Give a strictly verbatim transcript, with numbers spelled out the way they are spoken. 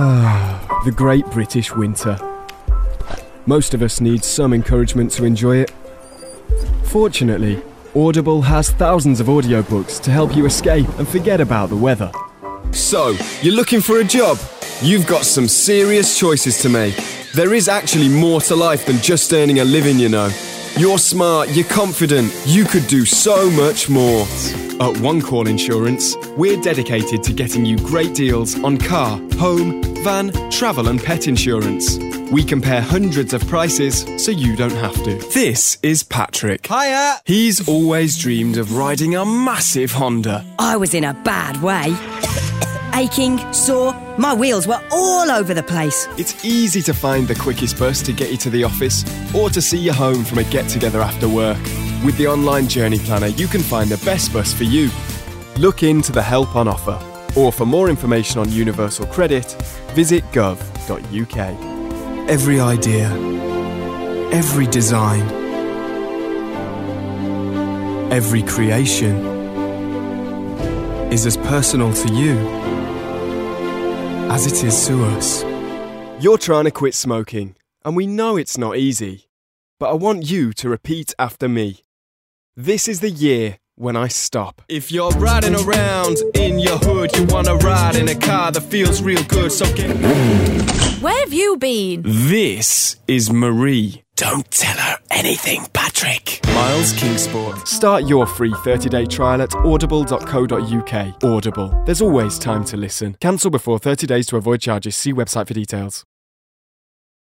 The Great British Winter. Most of us need some encouragement to enjoy it. Fortunately, Audible has thousands of audiobooks to help you escape and forget about the weather. So, you're looking for a job? You've got some serious choices to make. There is actually more to life than just earning a living, you know. You're smart, you're confident, you could do so much more. At One Call Insurance, we're dedicated to getting you great deals on car, home, van, travel and pet insurance. We compare hundreds of prices so you don't have to. This is Patrick. Hiya! He's always dreamed of riding a massive Honda. I was in a bad way. Aching, sore, my wheels were all over the place. It's easy to find the quickest bus to get you to the office or to see you home from a get-together after work. With the online journey planner, you can find the best bus for you. Look into the help on offer, or for more information on Universal Credit, visit gov dot U K. Every idea, every design, every creation is as personal to you as it is to us. You're trying to quit smoking, and we know it's not easy, but I want you to repeat after me. This is the year when I stop. If you're riding around in your hood, you want to ride in a car that feels real good, so get... Where have you been? This is Marie. Don't tell her anything, Patrick. Miles Kingsport. Start your free thirty-day trial at audible dot co dot U K. Audible. There's always time to listen. Cancel before thirty days to avoid charges. See website for details.